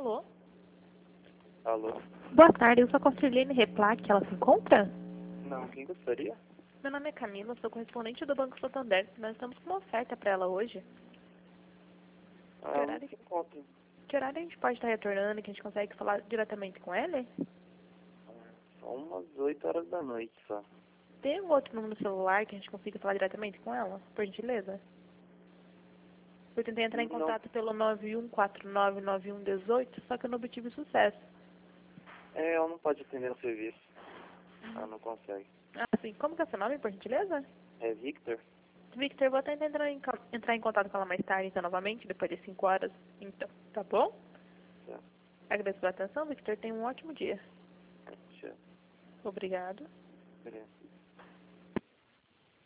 Alô? Alô? Boa tarde, eu sou a Cortiliane Replaque, ela se encontra? Não, quem gostaria? Meu nome é Camila, sou correspondente do Banco Santander. Nós estamos com uma oferta para ela hoje. Ah, não se encontra. Que horário a gente pode estar retornando, que a gente consegue falar diretamente com ela? São umas 8 horas da noite só. Tem um outro número no celular que a gente consiga falar diretamente com ela, por gentileza? Eu tentei entrar em Não. contato pelo 91499118, só que eu não obtive sucesso. Ela não pode atender o serviço. Ela não consegue. Ah, sim. Como que é seu nome, por gentileza? É Victor? Victor, eu vou tentar entrar em contato com ela mais tarde, então, novamente, depois de 5 horas. Então, tá bom? Tá. Agradeço pela atenção, Victor. Tenha um ótimo dia. Tchau. Obrigado. Beleza.